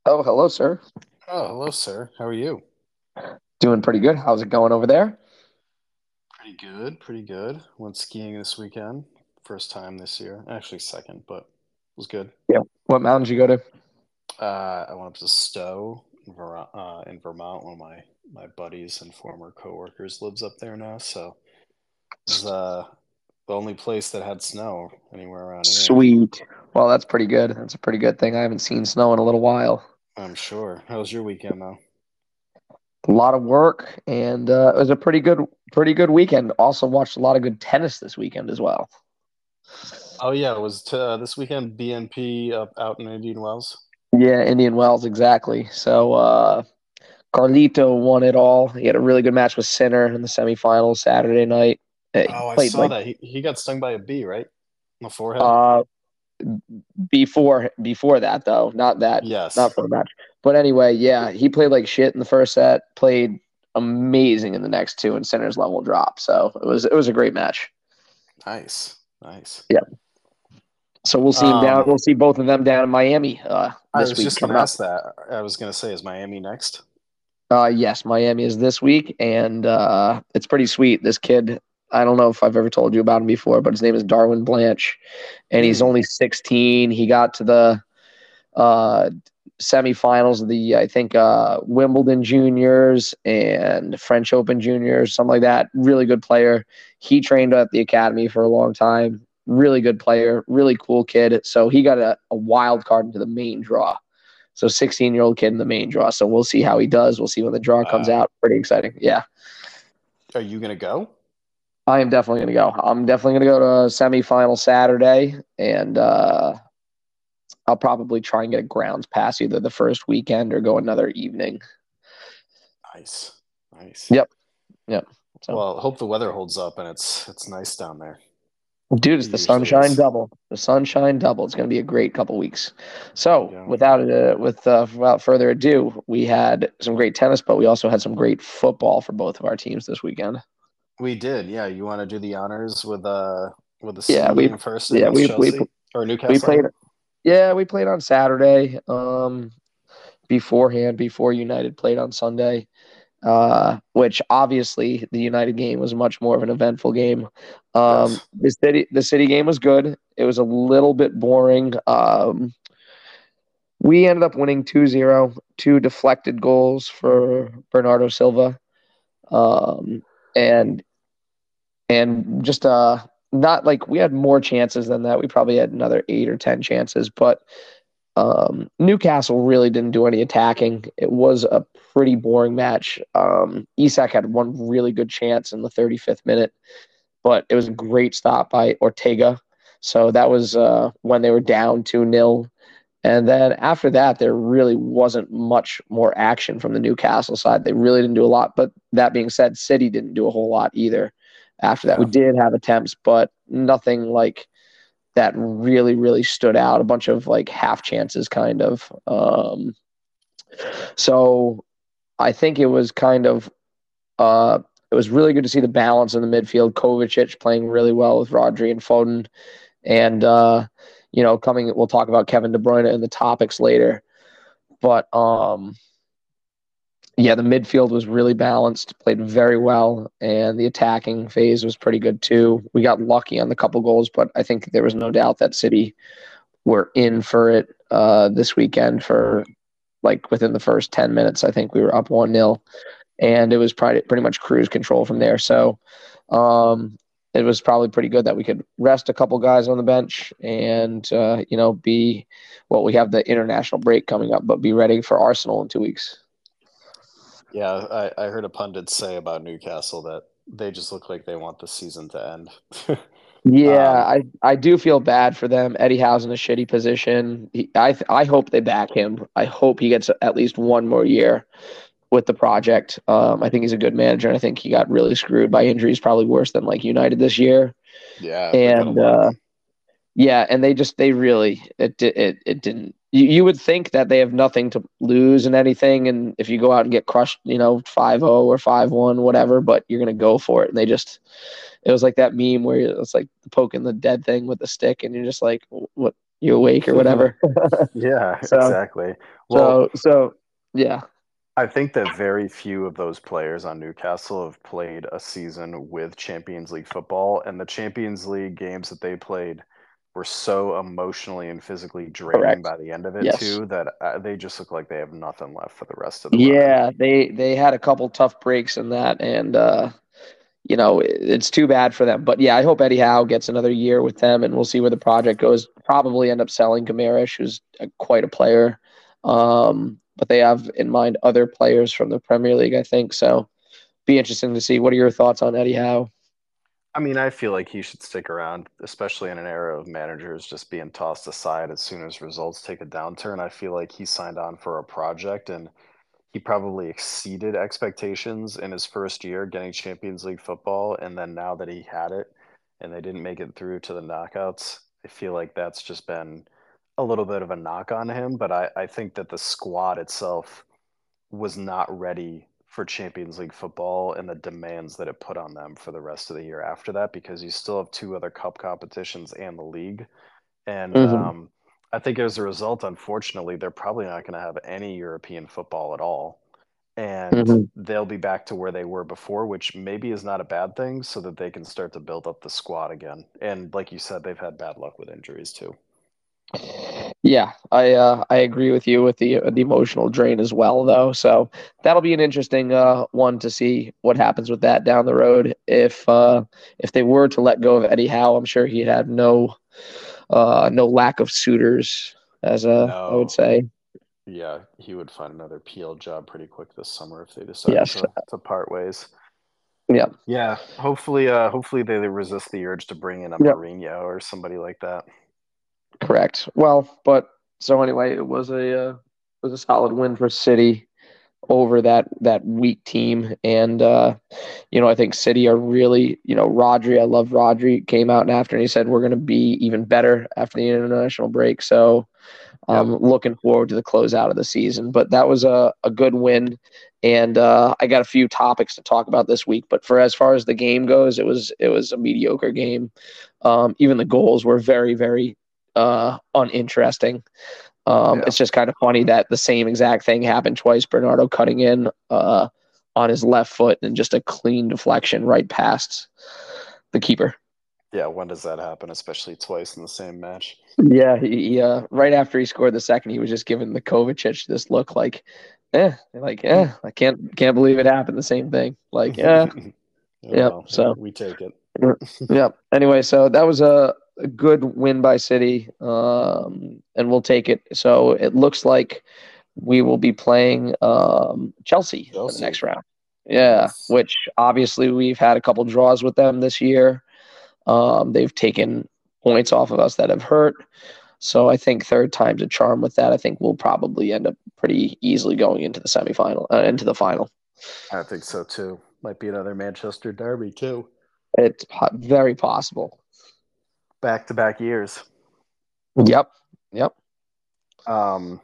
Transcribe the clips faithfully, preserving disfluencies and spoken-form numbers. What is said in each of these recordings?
Oh, hello, sir. Oh, hello, sir. How are you? Doing pretty good. How's it going over there? Pretty good, pretty good. Went skiing this weekend. First time this year. Actually, second, but it was good. Yeah. What mountains you go to? Uh, I went up to Stowe in, Ver- uh, in Vermont. One of my, my buddies and former coworkers lives up there now. So it was uh, the only place that had snow anywhere around here. Sweet. Well, that's pretty good. That's a pretty good thing. I haven't seen snow in a little while. I'm sure. How was your weekend, though? A lot of work, and uh, it was a pretty good, pretty good weekend. Also watched a lot of good tennis this weekend as well. Oh, yeah. It was t- uh, this weekend B N P up out in Indian Wells. Yeah, Indian Wells, exactly. So uh, Carlito won it all. He had a really good match with Sinner in the semifinals Saturday night. Uh, He Oh, I played saw like that. He, he got stung by a bee, right? On the forehead? uh, before before that though, not that, not Yes. for the match. But anyway, yeah, he played like shit in the first set, played amazing in the next two, and Sinner's level drop. So it was it was a great match. Nice. Nice. Yeah. So we'll see him down. Um, We'll see both of them down in Miami uh, I this was week just gonna coming up. ask that. I was gonna say, is Miami next? Uh, yes, Miami is this week, and uh, it's pretty sweet. This kid, I don't know if I've ever told you about him before, but his name is Darwin Blanche, and he's Hmm. only sixteen. He got to the uh, semifinals of the I think uh, Wimbledon Juniors and French Open Juniors, something like that. Really good player. He trained at the academy for a long time. Really good player. Really cool kid. So he got a, a wild card into the main draw. So sixteen year old kid in the main draw. So we'll see how he does. We'll see when the draw comes Wow. out. Pretty exciting. Yeah. Are you gonna go? I am definitely going to go. I'm definitely going to go to a semifinal Saturday, and uh, I'll probably try and get a grounds pass either the first weekend or go another evening. Nice. Nice. Yep. Yep. So, Well, hope the weather holds up and it's it's nice down there. dude, it's It the usually sunshine is. double. The sunshine double. It's going to be a great couple weeks. So, Yeah. without uh, with uh, without further ado, we had some great tennis, but we also had some great football for both of our teams this weekend. We did. Yeah. You want to do the honors with uh with the Yeah, City we game first yeah against we we Chelsea or we Newcastle? I played. mean. Yeah, we played on Saturday. Um, beforehand, before United played on Sunday. Uh, which obviously the United game was much more of an eventful game. Um, Yes. the city the city game was good. It was a little bit boring. Um, we ended up winning two zero, two deflected goals for Bernardo Silva. Um, and and just uh not like we had more chances than that. We probably had another eight or ten chances, but Um, Newcastle really didn't do any attacking. It was a pretty boring match. Um, Isak had one really good chance in the thirty-fifth minute, but it was a great stop by Ortega. So that was uh, when they were down two nil. And then after that, there really wasn't much more action from the Newcastle side. They really didn't do a lot. But that being said, City didn't do a whole lot either after that. We Yeah. did have attempts, but nothing like that really, really stood out. A bunch of like half chances, kind of. Um, so I think it was kind of uh, it was really good to see the balance in the midfield. Kovacic playing really well with Rodri and Foden, and uh, you know, coming. We'll talk about Kevin De Bruyne in the topics later, but um, yeah, the midfield was really balanced, played very well, and the attacking phase was pretty good too. We got lucky on the couple goals, but I think there was no doubt that City were in for it uh, this weekend for like within the first ten minutes. I think we were up one nil, and it was pretty, pretty much cruise control from there. So um, it was probably pretty good that we could rest a couple guys on the bench and, uh, you know, be, well, we have the international break coming up, but be ready for Arsenal in two weeks. Yeah. I, I heard a pundit say about Newcastle that they just look like they want the season to end. Yeah, um, I, I do feel bad for them. Eddie Howe's in a shitty position. He, I I hope they back him. I hope he gets at least one more year with the project. Um, I think he's a good manager, and I think he got really screwed by injuries, probably worse than like United this year. yeah, they got a And lot. uh, yeah, and they just they really it it it didn't. You, you would think that they have nothing to lose in anything, and if you go out and get crushed, you know, five zero or five one, whatever, but you're gonna go for it. And they just it was like that meme where it's like poking the dead thing with the stick, and you're just like, what you awake or whatever. Yeah, so exactly. Well, so so yeah. I think that very few of those players on Newcastle have played a season with Champions League football, and the Champions League games that they played were so emotionally and physically draining Correct. by the end of it Yes. too that uh, they just look like they have nothing left for the rest of the run-in. Yeah, they they had a couple tough breaks in that, and uh, you know it, it's too bad for them. But yeah, I hope Eddie Howe gets another year with them, and we'll see where the project goes. Probably end up selling Gamerish, who's a, quite a player, um, but they have in mind other players from the Premier League, I think. So, be interesting to see. What are your thoughts on Eddie Howe? I mean, I feel like he should stick around, especially in an era of managers just being tossed aside as soon as results take a downturn. I feel like he signed on for a project and he probably exceeded expectations in his first year getting Champions League football. And then now that he had it and they didn't make it through to the knockouts, I feel like that's just been a little bit of a knock on him. But I, I think that the squad itself was not ready for Champions League football and the demands that it put on them for the rest of the year after that, because you still have two other cup competitions and the league. And Hmm. um, I think as a result, unfortunately, they're probably not going to have any European football at all. And Hmm. they'll be back to where they were before, which maybe is not a bad thing, so that they can start to build up the squad again. And like you said, they've had bad luck with injuries too. Yeah, I uh, I agree with you with the the emotional drain as well, though. So that'll be an interesting uh, one to see what happens with that down the road. If uh, if they were to let go of Eddie Howe, I'm sure he'd have no uh, no lack of suitors, as uh, I would No, say. yeah, he would find another P L job pretty quick this summer if they decided Yes. to to part ways. Yeah. Yeah, hopefully, uh, hopefully they resist the urge to bring in a Yep. Mourinho or somebody like that. Correct. Well, but so anyway, it was a uh, it was a solid win for City over that that weak team. And uh, you know, I think City are really, you know, Rodri. I love Rodri. Came out and after, and he said we're going to be even better after the international break. So Yep. I'm looking forward to the closeout of the season. But that was a, a good win, and uh, I got a few topics to talk about this week. But for as far as the game goes, it was it was a mediocre game. Um, even the goals were very very uh, uninteresting. Um, Yeah. it's just kind of funny that the same exact thing happened twice. Bernardo cutting in uh, on his left foot and just a clean deflection right past the keeper. Yeah. When does that happen? Especially twice in the same match. Yeah, he, he uh, right after he scored the second, he was just giving the Kovacic this look like, eh, like, eh, I can't can't believe it happened. The same thing, like, yeah, Oh yeah. well, we, So, we take it. yeah. Anyway, so that was a, a good win by City, um, and we'll take it. So it looks like we will be playing um, Chelsea for the Chelsea. next round. Yeah, Yes. which obviously we've had a couple draws with them this year. Um, they've taken points off of us that have hurt. So I think third time's a charm with that. I think we'll probably end up pretty easily going into the semifinal, uh, into the final. I think so too. Might be another Manchester derby too. It's po- very possible. Back to back years. Yep. Yep. Um.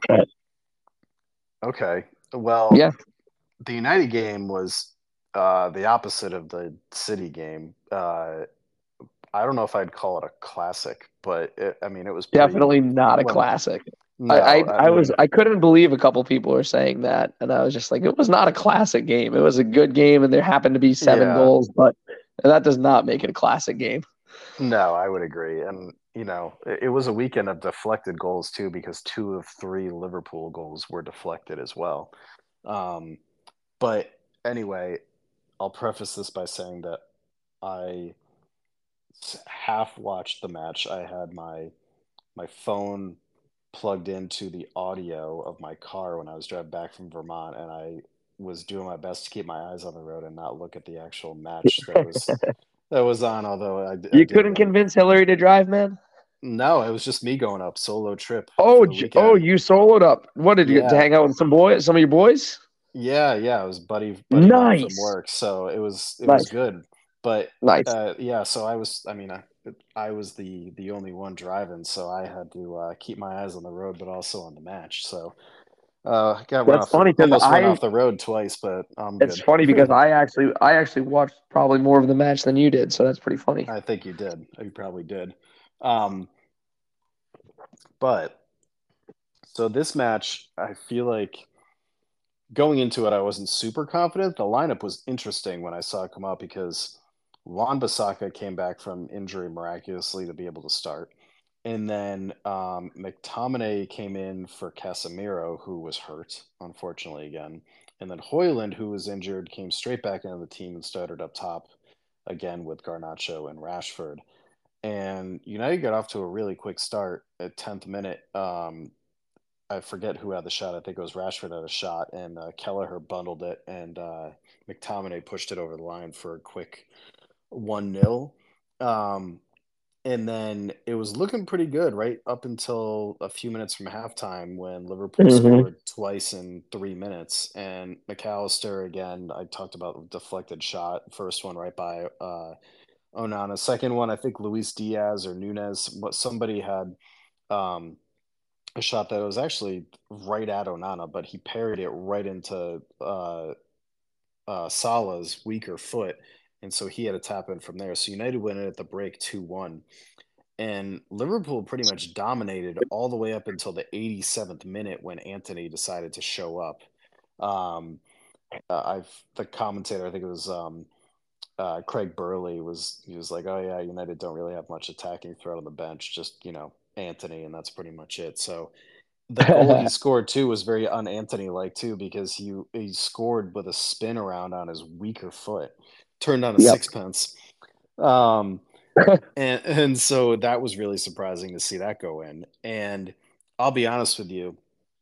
Okay. Yeah. Well, the United game was uh, the opposite of the City game. Uh, I don't know if I'd call it a classic, but it, I mean, it was pretty. Definitely not a Well, classic. I, I, no, I I was mean, I couldn't believe a couple people were saying that, and I was just like, it was not a classic game. It was a good game, and there happened to be seven yeah, goals, but that does not make it a classic game. no, I would agree. And, you know, it, it was a weekend of deflected goals too, because two of three Liverpool goals were deflected as well. Um, but anyway, I'll preface this by saying that I half watched the match. I had my my phone plugged into the audio of my car when I was driving back from Vermont, and I was doing my best to keep my eyes on the road and not look at the actual match that was that was on. Although I, I You did couldn't really convince Hillary to drive, man. no, it was just me going up solo trip Oh, for the j- oh, weekend. you soloed up. What did you get to Yeah, hang out with some boys, some of your boys? yeah, yeah. It was buddy buddy mine from Nice, work, so it was it was nice, good. But nice. uh, yeah, so I was. I mean, I, I was the the only one driving, so I had to uh, keep my eyes on the road, but also on the match. So uh, got run That's off the funny because almost run I. off the road twice, but I'm It's good. funny because I actually, I actually watched probably more of the match than you did, so that's pretty funny. I think you did. You probably did. Um, But so this match, I feel like going into it, I wasn't super confident. The lineup was interesting when I saw it come out because Juan Bissaka came back from injury miraculously to be able to start. And then um, McTominay came in for Casemiro, who was hurt, unfortunately, again. And then Hoyland, who was injured, came straight back into the team and started up top again with Garnacho and Rashford. And United got off to a really quick start at tenth minute. Um, I forget who had the shot. I think it was Rashford had a shot, and uh, Kelleher bundled it, and uh, McTominay pushed it over the line for a quick one nil. Um, and then it was looking pretty good right up until a few minutes from halftime when Liverpool Mm-hmm. scored twice in three minutes. And McAllister, again, I talked about the deflected shot, first one right by uh, Onana. Second one, I think Luis Diaz or Nunez, what somebody had um, a shot that was actually right at Onana, but he parried it right into uh, uh, Salah's weaker foot. And so he had to tap in from there. So United went in at the break two one. And Liverpool pretty much dominated all the way up until the eighty-seventh minute when Anthony decided to show up. Um, uh, I've the commentator, I think it was um, uh, Craig Burley, was he was like, "Oh yeah, United don't really have much attacking threat on the bench, just you know Anthony, and that's pretty much it." So the goal he scored too was very un-Anthony like too because he he scored with a spin around on his weaker foot, turned on a Yep. sixpence. Um, and and so that was really surprising to see that go in. And I'll be honest with you,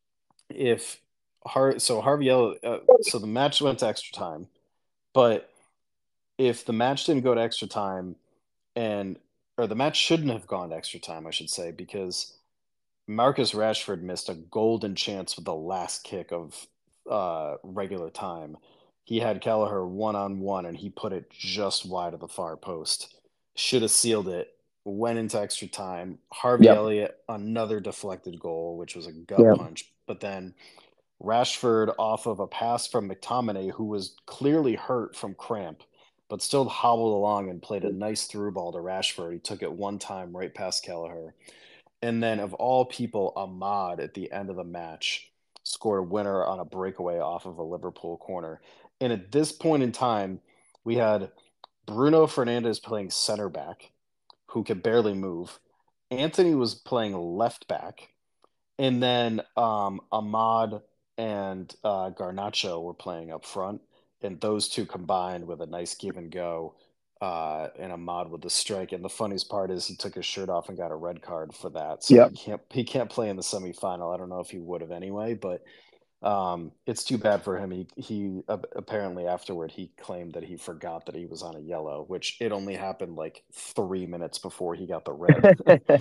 if Har so Harvey Elliott, uh, so the match went to extra time, but if the match didn't go to extra time and or the match shouldn't have gone to extra time, I should say, because Marcus Rashford missed a golden chance with the last kick of uh, regular time. He had Kelleher one on one, and he put it just wide of the far post. Should have sealed it. Went into extra time. Harvey Yep. Elliott, another deflected goal, which was a gut Yep. punch. But then Rashford, off of a pass from McTominay, who was clearly hurt from cramp, but still hobbled along and played a nice through ball to Rashford. He took it one time right past Kelleher. And then, of all people, Ahmad at the end of the match scored a winner on a breakaway off of a Liverpool corner. And at this point in time, we had Bruno Fernandes playing center back, who could barely move. Anthony was playing left back. And then um, Ahmad and uh, Garnacho were playing up front. And those two combined with a nice give and go uh, and Ahmad with the strike. And the funniest part is he took his shirt off and got a red card for that. So he Yep. can't he can't play in the semifinal. I don't know if he would have anyway, but um, it's too bad for him. He he uh, apparently afterward he claimed that he forgot that he was on a yellow, which it only happened like three minutes before he got the red.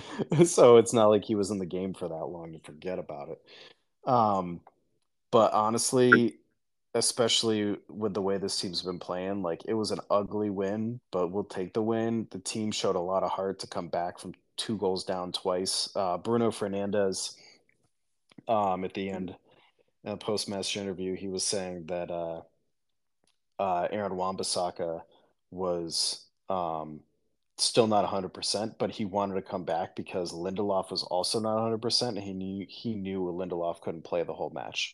So it's not like he was in the game for that long to forget about it. Um, but honestly, especially with the way this team's been playing, like it was an ugly win, but we'll take the win. The team showed a lot of heart to come back from two goals down twice. Uh, Bruno Fernandez, um, at the end in a post-match interview, he was saying that uh, uh, Aaron Wan-Bissaka was um, still not one hundred percent, but he wanted to come back because Lindelof was also not one hundred percent, and he knew he knew Lindelof couldn't play the whole match.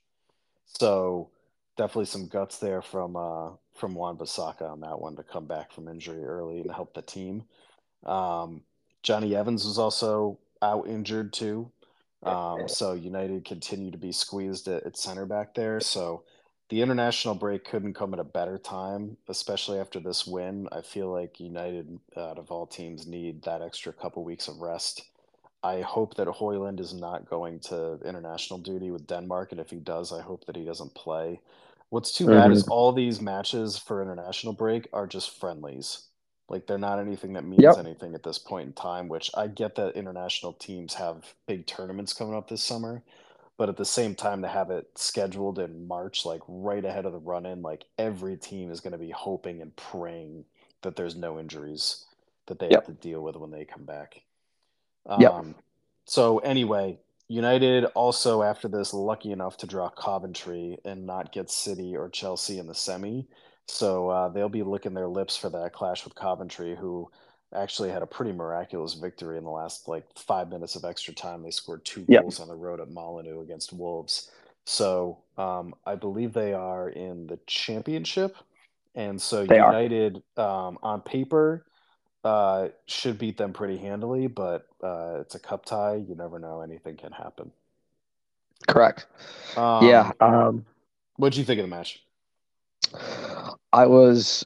So definitely some guts there from uh, from Juan Bissaka on that one to come back from injury early and help the team. Um, Johnny Evans was also out injured too. Um, so United continue to be squeezed at, at center back there. So the international break couldn't come at a better time, especially after this win. I feel like United, out of all teams, need that extra couple weeks of rest. I hope that Hoyland is not going to international duty with Denmark, and if he does, I hope that he doesn't play. What's too bad is Mm-hmm. all these matches for international break are just friendlies. Like they're not anything that means Yep. anything at this point in time, which I get that international teams have big tournaments coming up this summer, but at the same time to have it scheduled in March, like right ahead of the run in, like every team is going to be hoping and praying that there's no injuries that they have Yep. to deal with when they come back. Yep. Um, so anyway, United also after this lucky enough to draw Coventry and not get City or Chelsea in the semi. So uh, they'll be licking their lips for that clash with Coventry, who actually had a pretty miraculous victory in the last like five minutes of extra time. They scored two Yep. goals on the road at Molyneux against Wolves. So um, I believe they are in the championship. And so They are. United, um, on paper, uh, should beat them pretty handily, but uh, it's a cup tie. You never know. Anything can happen. Correct. Um, Yeah. Um, What'd you think of the match? I was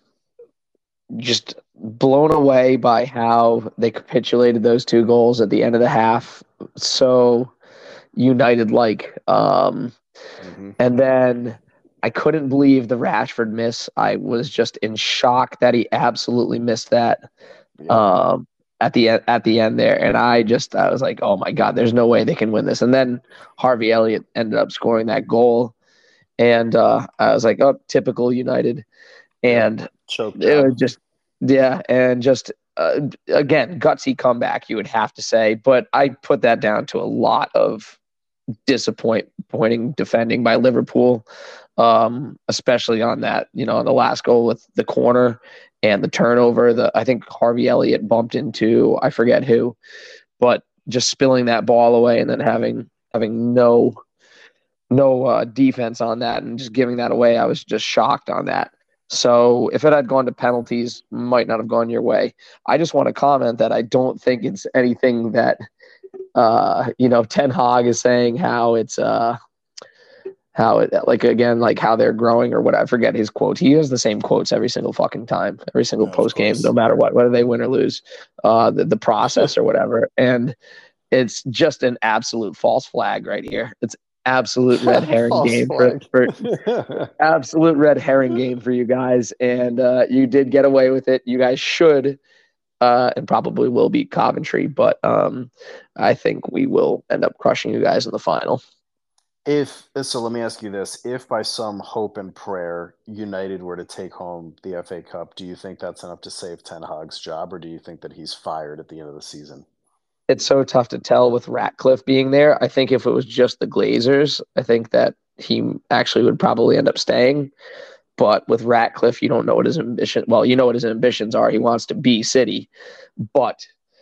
just blown away by how they capitulated those two goals at the end of the half. So United like. Um, Mm-hmm. and then I couldn't believe the Rashford miss. I was just in shock that he absolutely missed that. Yep. Um, at the end, at the end there, and I just I was like, oh my god, there's no way they can win this. And then Harvey Elliott ended up scoring that goal, and uh, I was like, oh, typical United, and Yep. Choke it job. was just yeah, and just uh, again gutsy comeback, you would have to say, but I put that down to a lot of disappointing defending by Liverpool, um, especially on that, you know, on the last goal with the corner and the turnover. The I think Harvey Elliott bumped into I forget who, but just spilling that ball away and then having having no no uh, defense on that and just giving that away. I was just shocked on that. So if it had gone to penalties, might not have gone your way. I just want to comment that I don't think it's anything that uh, you know, Ten Hag is saying how it's uh, how it like again like how they're growing or what I forget his quotes. He has the same quotes every single fucking time, every single Of post game, course. no matter what, whether they win or lose, uh, the the process or whatever. And it's just an absolute false flag right here. It's absolute red herring False game for, flag. for absolute red herring game for you guys. And uh, you did get away with it. You guys should uh, and probably will beat Coventry, but um, I think we will end up crushing you guys in the final. If so, let me ask you this: if by some hope and prayer United were to take home the F A Cup, do you think that's enough to save Ten Hag's job, or do you think that he's fired at the end of the season? It's so tough to tell with Ratcliffe being there. I think if it was just the Glazers, I think that he actually would probably end up staying. But with Ratcliffe, you don't know what his ambition. Well, you know what his ambitions are. He wants to be City, but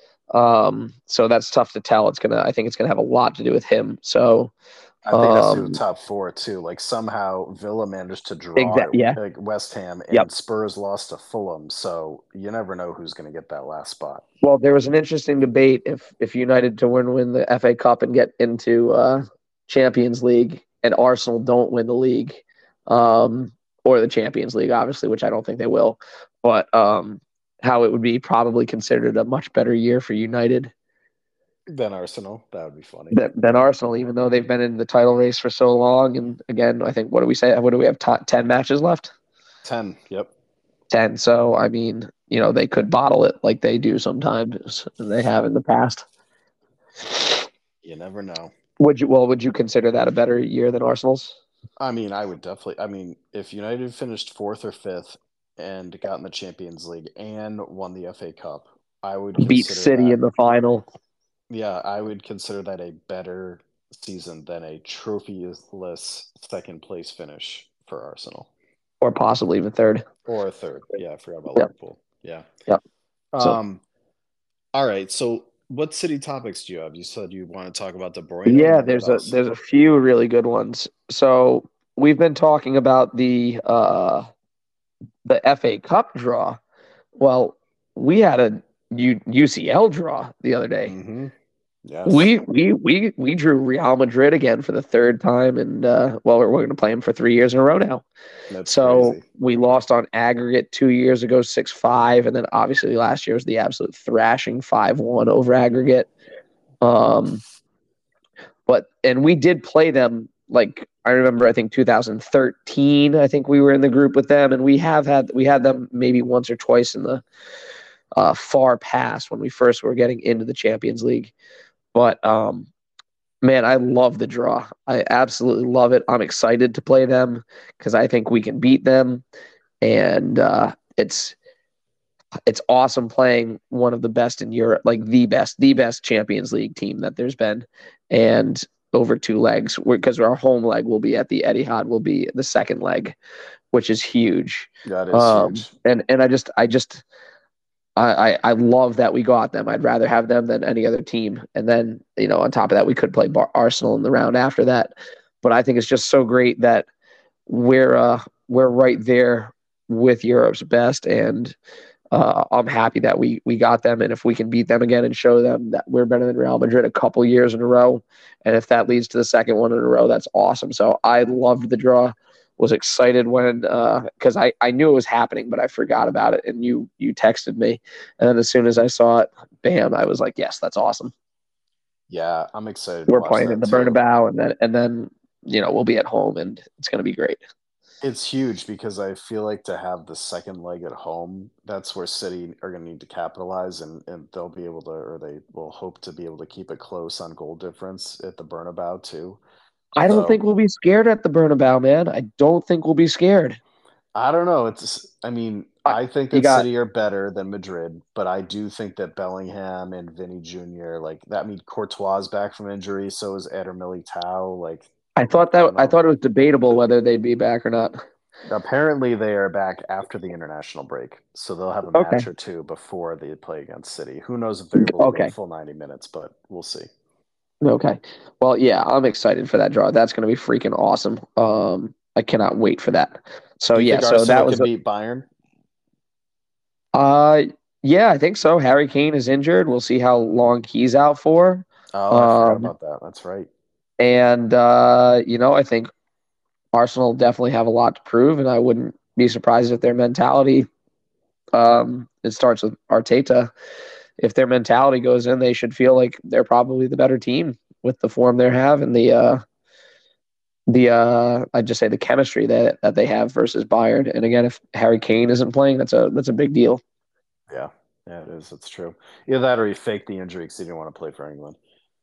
um, so that's tough to tell. It's gonna. I think it's gonna have a lot to do with him. So I think that's to do um, with top four too. Like somehow Villa managed to draw exactly. Yeah. at like West Ham, and Yep. Spurs lost to Fulham. So you never know who's going to get that last spot. Well, there was an interesting debate if if United to win win the F A Cup and get into uh, Champions League, and Arsenal don't win the league, um, or the Champions League, obviously, which I don't think they will, but um, how it would be probably considered a much better year for United Then Arsenal, that would be funny. than, than Arsenal, even though they've been in the title race for so long. And again, I think what do we say? What do we have? T- ten matches left. Ten. Yep. ten. So I mean, you know, they could bottle it like they do sometimes, and they have in the past. You never know. Would you? Well, would you consider that a better year than Arsenal's? I mean, I would definitely. I mean, if United finished fourth or fifth and got in the Champions League and won the F A Cup, I would Beat consider City that, in the final. Yeah, I would consider that a better season than a trophyless second place finish for Arsenal. Or possibly even third. Or a third. Yeah, I forgot about Yep. Liverpool. Yeah. Yep. So, Um. All right. So, what city topics do you have? You said you want to talk about De Bruyne. yeah, What there's a else? there's a few really good ones. So we've been talking about the uh, the F A Cup draw. Well, we had a U- UCL draw the other day. Mm-hmm. Yes. We we we we drew Real Madrid again for the third time, and uh, well, we're, we're going to play them for three years in a row now. That's so crazy. We lost on aggregate two years ago, six five, and then obviously last year was the absolute thrashing five one over aggregate. Um, but and we did play them like I remember. I think two thousand thirteen. I think we were in the group with them, and we have had we had them maybe once or twice in the uh, far past when we first were getting into the Champions League. But um, man, I love the draw. I absolutely love it. I'm excited to play them because I think we can beat them, and uh, it's it's awesome playing one of the best in Europe, like the best, the best Champions League team that there's been, and over two legs because our home leg will be at the Etihad, will be the second leg, which is huge. That is um, huge. And and I just I just. I, I, I love that we got them. I'd rather have them than any other team. And then, you know, on top of that, we could play Bar- Arsenal in the round after that. But I think it's just so great that we're uh, we're right there with Europe's best, and uh, I'm happy that we we got them. And if we can beat them again and show them that we're better than Real Madrid a couple years in a row, and if that leads to the second one in a row, that's awesome. So I loved the draw. Was excited when because uh, I, I knew it was happening, but I forgot about it, and you you texted me, and then as soon as I saw it, bam! I was like, yes, that's awesome. Yeah, I'm excited to We're watch playing in that the too. Bernabeu, and then and then you know we'll be at home, and it's going to be great. It's huge because I feel like to have the second leg at home, that's where City are going to need to capitalize, and, and they'll be able to, or they will hope to be able to keep it close on goal difference at the Bernabeu too. I don't think So we'll be scared at the Bernabeu, man. I don't think we'll be scared. I don't know. It's, I mean, I, I think you that got. City are better than Madrid, but I do think that Bellingham and Vinny Junior, like that, I mean, Courtois is back from injury, so is Eder Militao. Like, I thought I that don't I know. thought it was debatable whether they'd be back or not. Apparently, they are back after the international break, so they'll have a Okay. match or two before they play against City. Who knows if they're able to go the Okay. full ninety minutes, but we'll see. Okay. Well, yeah, I'm excited for that draw. That's going to be freaking awesome. Um, I cannot wait for that. So Do you yeah, think so Arsenal that was can beat Bayern? uh yeah, I think so. Harry Kane is injured. We'll see how long he's out for. Oh, I forgot Um, about that. That's right. and uh, you know, I think Arsenal definitely have a lot to prove, and I wouldn't be surprised if their mentality um it starts with Arteta. If their mentality goes in, they should feel like they're probably the better team with the form they have and the uh the uh I just say the chemistry that that they have versus Bayern. And again, if Harry Kane isn't playing, that's a that's a big deal. Yeah, yeah, it is. It's true. Either that or he faked the injury because he didn't want to play for England.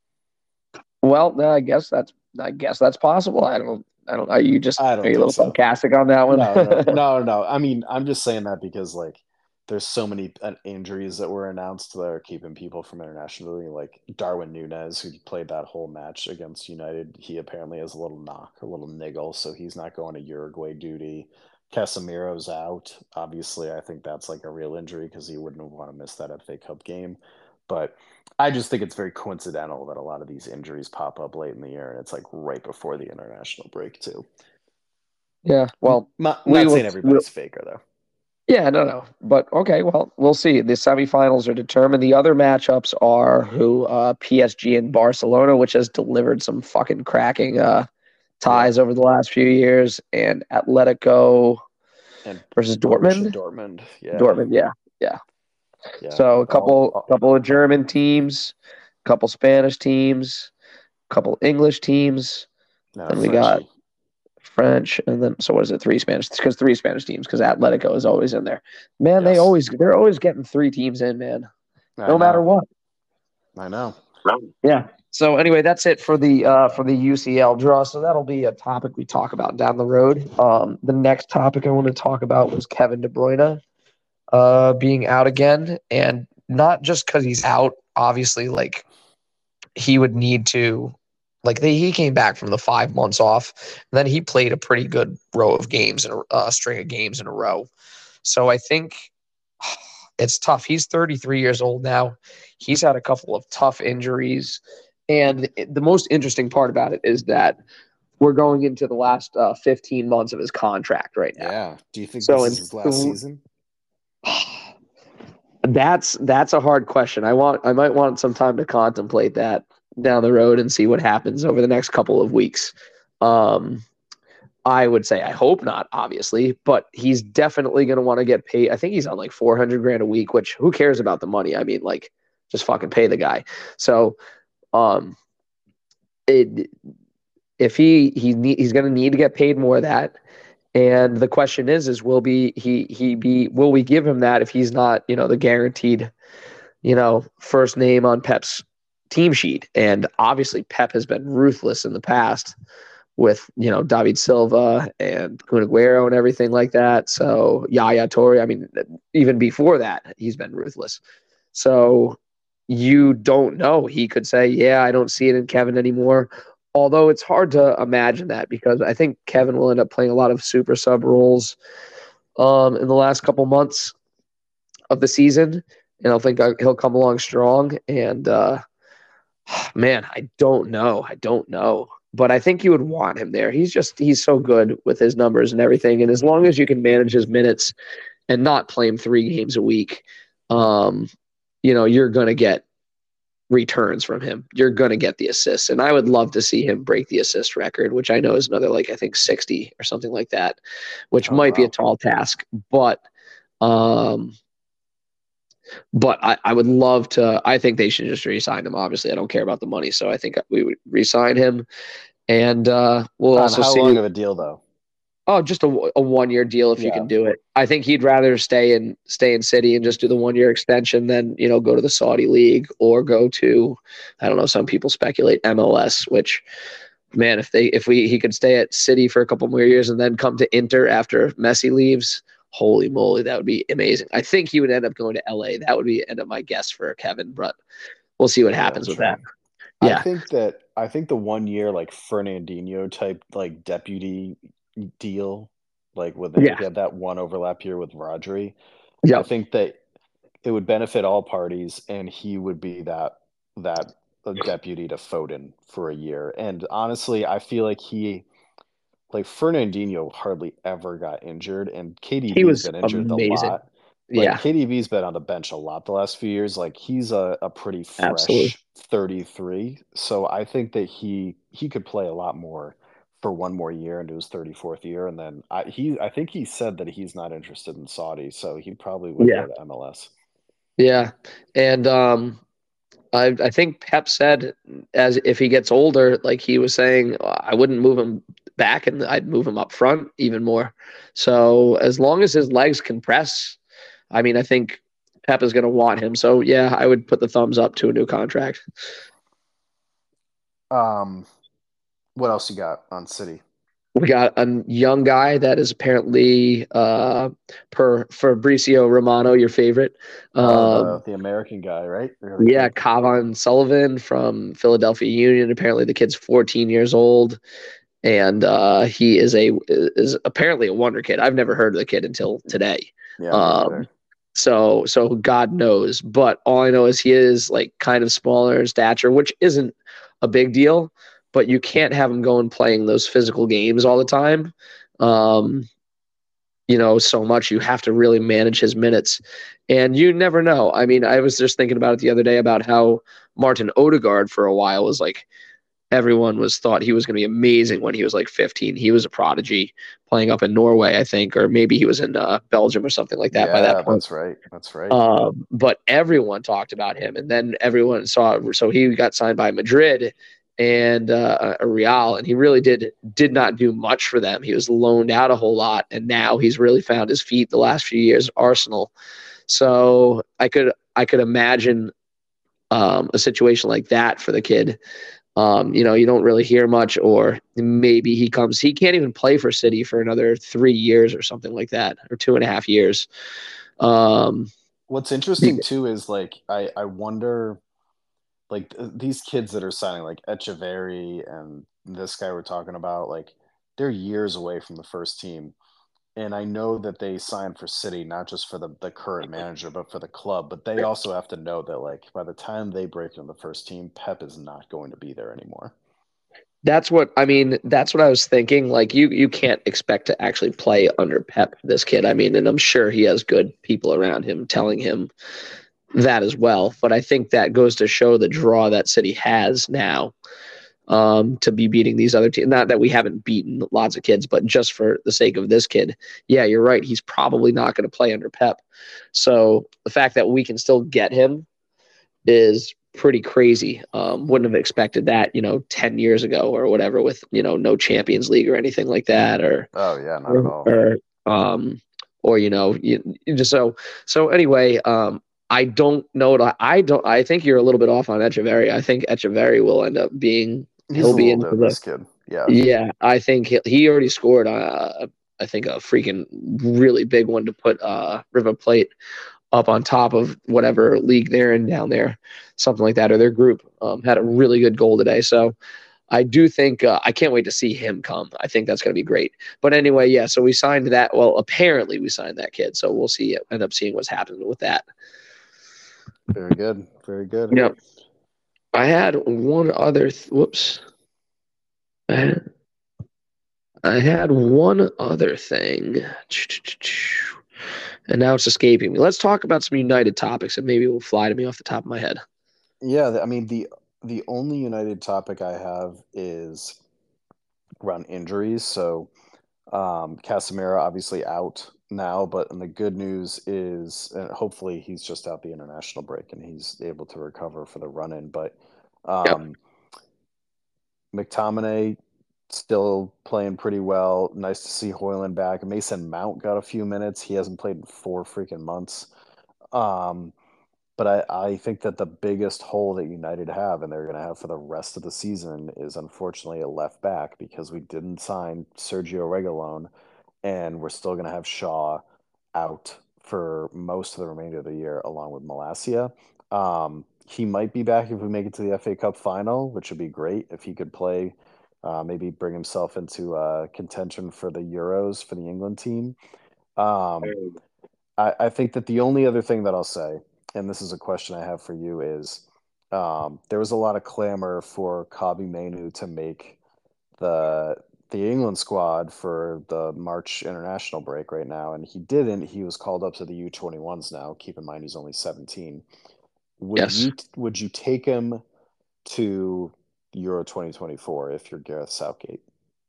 Well, I guess that's I guess that's possible. I don't I don't are you just I are don't you a think little so. sarcastic on that one? No, no, no, no. I mean, I'm just saying that because like there's so many uh, injuries that were announced that are keeping people from internationally. Like Darwin Nunez, who played that whole match against United, he apparently has a little knock, a little niggle, so he's not going to Uruguay duty. Casemiro's out. Obviously, I think that's like a real injury because he wouldn't want to miss that F A Cup game. But I just think it's very coincidental that a lot of these injuries pop up late in the year, and it's like right before the international break too. Yeah, I'm well, not, we not will. saying We'll everybody's faker though. yeah, no, no. But okay, well, we'll see. The semifinals are determined. The other matchups are who uh, P S G and Barcelona, which has delivered some fucking cracking uh, Yeah, ties over the last few years, and Atletico and versus Borussia Dortmund. Dortmund. Yeah, Dortmund, yeah, yeah. yeah. So a All, couple, all couple of German teams, couple Spanish teams, couple English teams. no, Then we got Frenchie. French, and then so what is it? Three Spanish because three Spanish teams because Atletico is always in there. Man, they Yes, always they're always getting three teams in, man. I No matter know. what. I know. Yeah. So anyway, that's it for the uh, for the U C L draw. So that'll be a topic we talk about down the road. Um, the next topic I want to talk about was Kevin De Bruyne uh, being out again, and not just because he's out. Obviously, like he would need to like they, he came back from the five months off, and then he played a pretty good row of games and a uh, string of games in a row. So I think it's tough. He's thirty-three years old now. He's had a couple of tough injuries, and the most interesting part about it is that we're going into the last uh, fifteen months of his contract right now. Yeah. Do you think So this is in his last season? that's that's a hard question. I want I might want some time to contemplate that down the road and see what happens over the next couple of weeks. Um, I would say I hope not, obviously, but he's definitely going to want to get paid. I think he's on like four hundred grand a week, which who cares about the money? I mean, like just fucking pay the guy. So, um, it, if he he he's going to need to get paid more of that. And the question is, is will be he he be will we give him that if he's not, you know, the guaranteed, you know, first name on Pep's team sheet? And obviously, Pep has been ruthless in the past with, you know, David Silva and Kun Aguero and everything like that. So Yaya Torre, I mean, even before that, he's been ruthless. So you don't know. He could say, yeah, I don't see it in Kevin anymore. Although it's hard to imagine that because I think Kevin will end up playing a lot of super sub roles um, in the last couple months of the season. and I think he'll come along strong. And uh, man, I don't know. I don't know. But I think you would want him there. He's just he's so good with his numbers and everything. And as long as you can manage his minutes and not play him three games a week, um, you know, you're gonna get returns from him. You're gonna get the assists. And I would love to see him break the assist record, which I know is another like I think sixty or something like that, which Oh, might be a wow. tall task. But um but I, I would love to. I think they should just re-sign him. Obviously, I don't care about the money, so I think we would re-sign him, and uh, we'll On also how see. long of a deal, though? Oh, just a, a one-year deal if you Yeah. can do it. I think he'd rather stay in stay in City and just do the one-year extension than you know go to the Saudi league or go to, I don't know. Some people speculate M L S, which man, if they if we he could stay at City for a couple more years and then come to Inter after Messi leaves. Holy moly, that would be amazing. I think he would end up going to L A. That would be end up my guess for Kevin, but we'll see what happens Yeah, with that. I Yeah. think that I think the one year like Fernandinho type like deputy deal, like when they Yeah. had that one overlap year with Rodri, I Yep. think that it would benefit all parties, and he would be that that uh, deputy to Foden for a year. And honestly, I feel like he like Fernandinho hardly ever got injured, and He K D B's was been injured a amazing. lot. Like Yeah. K D B's been on the bench a lot the last few years. Like he's a, a pretty Absolutely. fresh thirty-three. So I think that he he could play a lot more for one more year into his thirty-fourth year. And then I he I think he said that he's not interested in Saudi, so he probably would Yeah. go to M L S. Yeah. And um I I think Pep said as if he gets older, like he was saying, I wouldn't move him back and I'd move him up front even more. So as long as his legs can press, I mean, I think Pep is going to want him. So yeah, I would put the thumbs up to a new contract. Um what else you got on City? We got a young guy that is apparently uh, per Fabrizio Romano, your favorite. Oh, the Um, the American guy, right? Really yeah, kid. Kavan Sullivan from Philadelphia Union. Apparently, the kid's fourteen years old, and uh, he is a is apparently a wonder kid. I've never heard of the kid until today. Yeah, me Um, neither. so so God knows, but all I know is he is like kind of smaller in stature, which isn't a big deal. But you can't have him going playing those physical games all the time. Um, you know, so much. You have to really manage his minutes. And you never know. I mean, I was just thinking about it the other day about how Martin Odegaard for a while was like everyone was thought he was going to be amazing when he was like fifteen. He was a prodigy playing up in Norway, I think, or maybe he was in uh, Belgium or something like that by that Yeah, point. that's right. That's right. Um, but everyone talked about him, and then everyone saw. So he got signed by Madrid and uh, a Real, and he really did did not do much for them. He was loaned out a whole lot, and now he's really found his feet the last few years at Arsenal. So I could I could imagine um, a situation like that for the kid. Um, you know, you don't really hear much, or maybe he comes. He can't even play for City for another three years or something like that, or two and a half years. Um, What's interesting too is like I I wonder like th- these kids that are signing like Echeverry and this guy we're talking about like they're years away from the first team. And I know that they signed for City not just for the the current manager but for the club, but they also have to know that like by the time they break into the first team, Pep is not going to be there anymore. That's what I mean. That's what I was thinking. Like you, you can't expect to actually play under Pep, this kid. I mean, and I'm sure he has good people around him telling him that as well. But I think that goes to show the draw that City has now um, to be beating these other teams. Not that we haven't beaten lots of kids, but just for the sake of this kid, yeah, you're right. He's probably not going to play under Pep. So the fact that we can still get him is pretty crazy. Um, wouldn't have expected that, you know, ten years ago or whatever with, you know, no Champions League or anything like that or, Oh yeah, not at or, all. or um, or, you know, you, you just so, so anyway, um, I don't know what I, I don't, I think you're a little bit off on Echeverry. I think Echeverry will end up being, He's he'll a be little into bit the, this kid. Yeah. yeah, I think he, he already scored, uh, I think a freaking really big one to put uh, River Plate up on top of whatever league they're in down there, something like that, or their group. Um, had a really good goal today. So I do think uh, I can't wait to see him come. I think that's going to be great. But anyway, yeah, so we signed that. Well, apparently we signed that kid. So we'll see, end up seeing what's happening with that. Very good. Very good. Yep. I had one other. Th- whoops. I had, I had one other thing. And now it's escaping me. Let's talk about some United topics and maybe it will fly to me off the top of my head. Yeah, I mean the the only United topic I have is around injuries. So um, Casemiro obviously out now, but and the good news is, and hopefully he's just out the international break and he's able to recover for the run in. But Yep. um, McTominay still playing pretty well. Nice to see Hoyland back. Mason Mount got a few minutes. He hasn't played in four freaking months. Um, but I, I think that the biggest hole that United have and they're going to have for the rest of the season is unfortunately a left back because we didn't sign Sergio Reguilon and we're still going to have Shaw out for most of the remainder of the year along with Malacia. Um, he might be back if we make it to the F A Cup final, which would be great if he could play, uh, maybe bring himself into uh, contention for the Euros for the England team. Um, I, I think that the only other thing that I'll say, and this is a question I have for you, is um, there was a lot of clamor for Kabi Manu to make the the England squad for the March international break right now, and he didn't. He was called up to the U twenty-ones now. Keep in mind he's only seventeen. Would Yes. you would you take him to Euro twenty twenty-four if you're Gareth Southgate?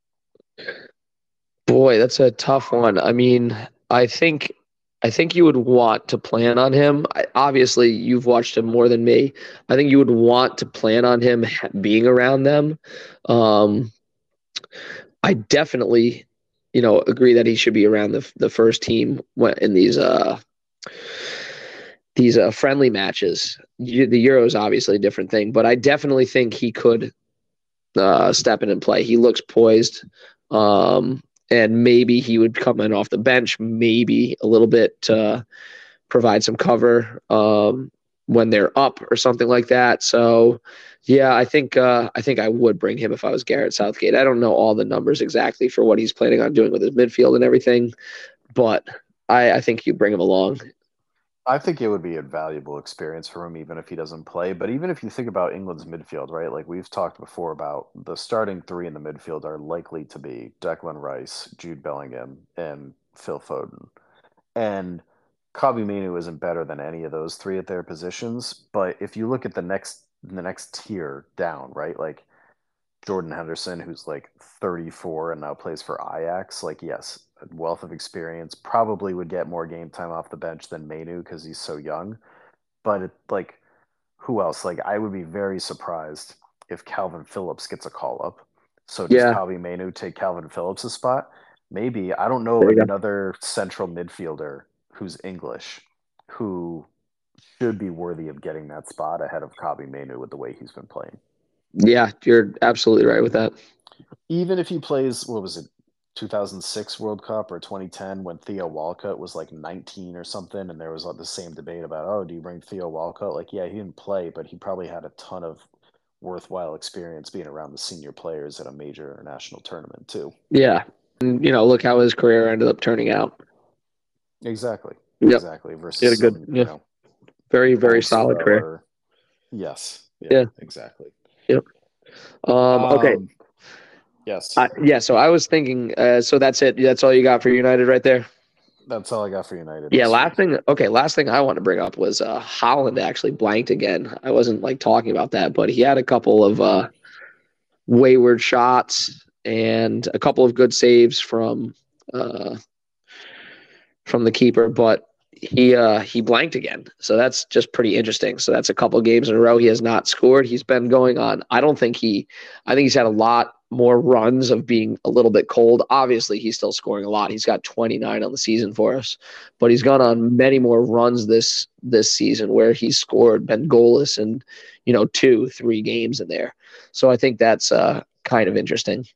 Boy, that's a tough one. I mean, I think I think you would want to plan on him. I, obviously, you've watched him more than me. I think you would want to plan on him ha- being around them. Um, I definitely, you know, agree that he should be around the the first team when- in these uh these uh, friendly matches. You, the Euro is obviously a different thing, but I definitely think he could uh, step in and play. He looks poised. Um, and maybe he would come in off the bench, maybe a little bit to provide some cover um, when they're up or something like that. So, yeah, I think uh, I think I would bring him if I was Garrett Southgate. I don't know all the numbers exactly for what he's planning on doing with his midfield and everything, but I, I think you bring him along. I think it would be a valuable experience for him, even if he doesn't play. But even if you think about England's midfield, right? Like we've talked before about the starting three in the midfield are likely to be Declan Rice, Jude Bellingham, and Phil Foden. And Kobe Minu isn't better than any of those three at their positions. But if you look at the next the next tier down, right? Like Jordan Henderson, who's like thirty-four and now plays for Ajax, like, yes, a wealth of experience, probably would get more game time off the bench than Manu because he's so young. But it, like, who else? Like, I would be very surprised if Calvin Phillips gets a call up. So does Yeah, Kabi Manu take Calvin Phillips' spot? Maybe. I don't know of there you go. another central midfielder who's English who should be worthy of getting that spot ahead of Kabi Manu with the way he's been playing. Yeah, you're absolutely right with that. Even if he plays, what was it, two thousand six World Cup or twenty ten when Theo Walcott was like nineteen or something, and there was like the same debate about, oh, do you bring Theo Walcott? Like, yeah, he didn't play, but he probably had a ton of worthwhile experience being around the senior players at a major international tournament too. Yeah. And, you know, look how his career ended up turning out. Exactly, Yep. exactly. He Versus had a good, some, you yeah, know, very, very solid Bolsoro career. or yes, yeah, Yeah. exactly. Yep. Um, okay. Um, yes, I, yeah. So I was thinking, uh, so that's it. That's all you got for United right there? that's all I got for United Yeah. this Last week. thing. Okay. Last thing I want to bring up was uh, Holland actually blanked again. I wasn't like talking about that, but he had a couple of uh, wayward shots and a couple of good saves from uh, from the keeper, but he uh, he blanked again. So that's just pretty interesting. So that's a couple games in a row he has not scored. He's been going on. I don't think he. I think he's had a lot more runs of being a little bit cold. Obviously, he's still scoring a lot. He's got twenty-nine on the season for us, but he's gone on many more runs this this season where he's scored, been goalless, and you know two, three games in there. So I think that's uh, kind of interesting.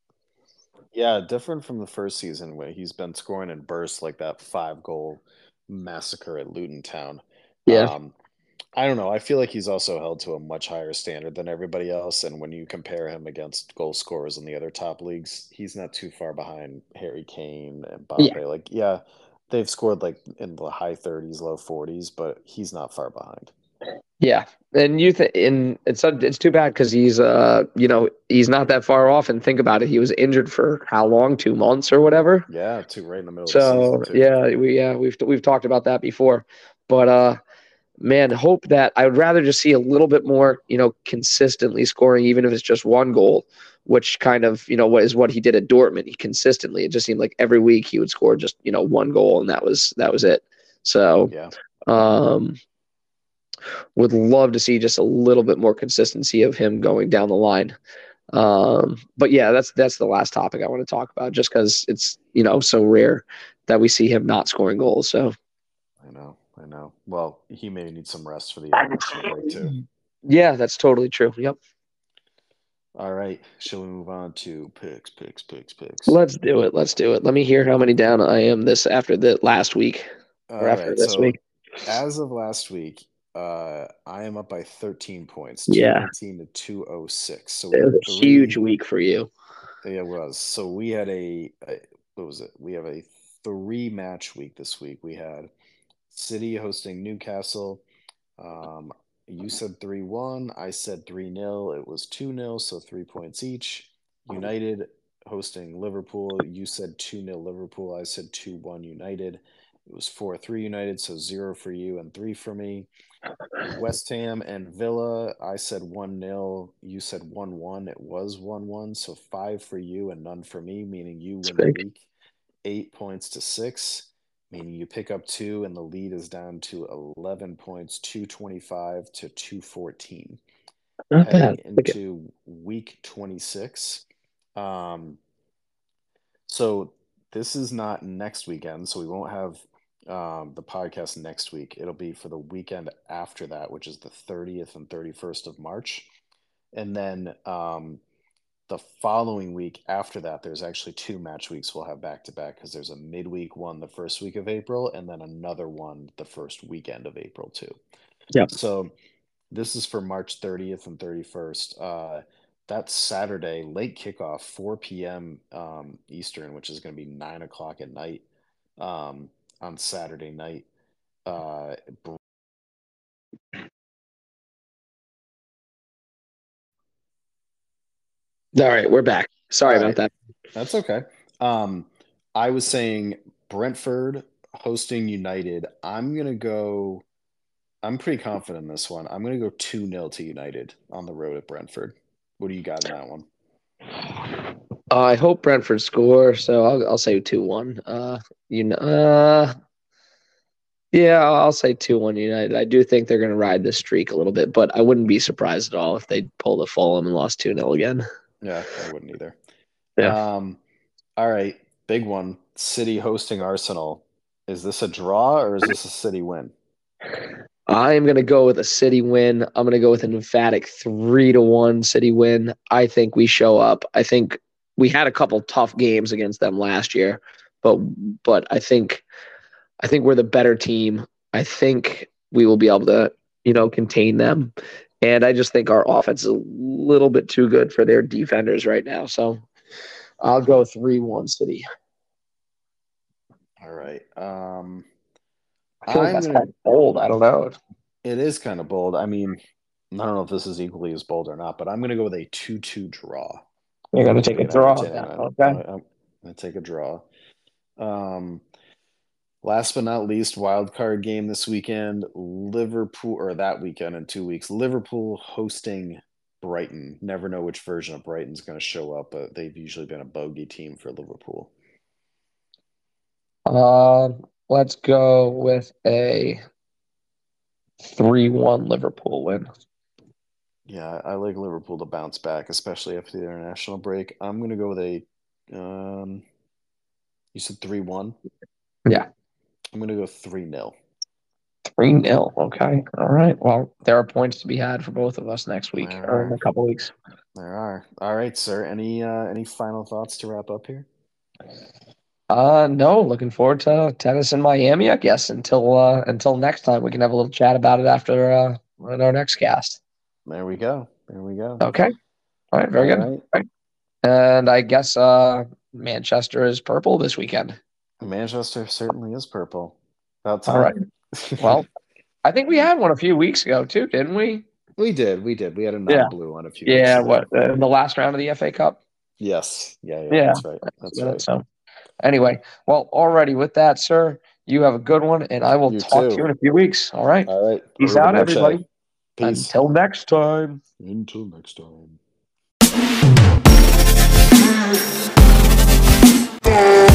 Yeah, different from the first season where he's been scoring in bursts like that five goal massacre at Luton Town. Yeah, Um, I don't know. I feel like he's also held to a much higher standard than everybody else. And when you compare him against goal scorers in the other top leagues, he's not too far behind Harry Kane and yeah, Mbappe. Like, yeah, they've scored like in the high thirties, low forties, but he's not far behind. Yeah. And you think, and it's it's too bad because he's uh you know he's not that far off. And think about it, he was injured for how long? Two months or whatever. Yeah, too, right in the middle of the season So too. yeah, we yeah we've we've talked about that before, but uh man, hope that I would rather just see a little bit more, you know, consistently scoring, even if it's just one goal, which kind of, you know, what is what he did at Dortmund. He consistently, it just seemed like every week he would score just, you know, one goal, and that was that was it. So, Yeah. um, would love to see just a little bit more consistency of him going down the line. Um, but yeah, that's that's the last topic I want to talk about, just because it's, you know, so rare that we see him not scoring goals. So I know, I know. Well, he may need some rest for the international break too. yeah, that's totally true. Yep. All right, shall we move on to picks, picks, picks, picks? Let's do it. Let's do it. Let me hear how many down I am this after the last week or All after right, this so week. as of last week, uh, I am up by thirteen points, Yeah, two nineteen to two oh six. So we it had was a huge three. week for you. Yeah, it was. So we had a, a what was it? We have a three match week this week. We had City hosting Newcastle. Um, you said three one. I said three nil. It was two nil, so three points each. United hosting Liverpool. You said two nil Liverpool. I said two one United. It was four three United, so zero for you and three for me. West Ham and Villa, I said one nil. You said one one. It was one one, so five for you and none for me, meaning you It's win the big. week. Eight points to six, meaning you pick up two, and the lead is down to eleven points, two twenty-five to two fourteen. Not Heading bad. Like, into week twenty-six. Um, so this is not next weekend, so we won't have um, the podcast next week. It'll be for the weekend after that, which is the thirtieth and thirty-first of March. And then um, the following week after that, there's actually two match weeks we'll have back to back because there's a midweek one the first week of April and then another one the first weekend of April, too. yeah, So this is for March thirtieth and thirty-first. Uh, that's Saturday, late kickoff, four p m. Um, Eastern, which is going to be nine o'clock at night um, on Saturday night. Uh, all right, we're back. Sorry all about right, that. that's okay. Um, I was saying Brentford hosting United. I'm going to go. I'm pretty confident in this one. I'm going to go two nil to United on the road at Brentford. What do you got in that one? Uh, I hope Brentford score, so I'll I'll say two one. Uh, you know, uh, yeah, I'll I'll say two one United. I do think they're going to ride this streak a little bit, but I wouldn't be surprised at all if they pulled a Fulham and lost two nil again. Yeah, I wouldn't either. Yeah. Um, all right, big one. City hosting Arsenal. Is this a draw or is this a City win? I'm going to go with a City win. I'm going to go with an emphatic three to one City win. I think we show up. I think we had a couple tough games against them last year, but but I think I think we're the better team. I think we will be able to, you know, contain them. And I just think our offense is a little bit too good for their defenders right now. So I'll go three one City. All right. Um, I feel like I'm that's gonna. kind of bold. I don't know. It is kind of bold. I mean, I don't know if this is equally as bold or not, but I'm gonna go with a two two draw. I You're think going to it'll take be a an draw. entertaining Yeah. one. I'm, Okay. I'm gonna take a draw. Um, Last but not least, wild card game this weekend. Liverpool, or that weekend in two weeks. Liverpool hosting Brighton. Never know which version of Brighton's going to show up, but they've usually been a bogey team for Liverpool. Um, let's go with a three one Liverpool win. Yeah, I like Liverpool to bounce back, especially after the international break. I'm going to go with a. Um, you said three one. Yeah. I'm going to go three nil. three nil. Okay. All right. Well, there are points to be had for both of us next week There or in are. a couple weeks. There are. All right, sir. Any uh, any final thoughts to wrap up here? Uh, no, looking forward to tennis in Miami, I guess, until uh, until next time. We can have a little chat about it after uh, our next cast. There we go. There we go. Okay. All right. Very All good. right. All right. And I guess uh, Manchester is purple this weekend. Manchester certainly is purple. About All right. time. Well, I think we had one a few weeks ago too, didn't we? We did. We did. We had a Yeah. non-blue one a few Yeah, weeks ago. what uh, in the last round of the F A Cup? Yes. Yeah, yeah, Yeah, that's right. That's yeah, right. So, anyway, well, already with that, sir, you have a good one, and I will You talk too. to you in a few weeks. All right. All right. Peace out, Arrivederci. everybody. Peace. Until next time. Until next time.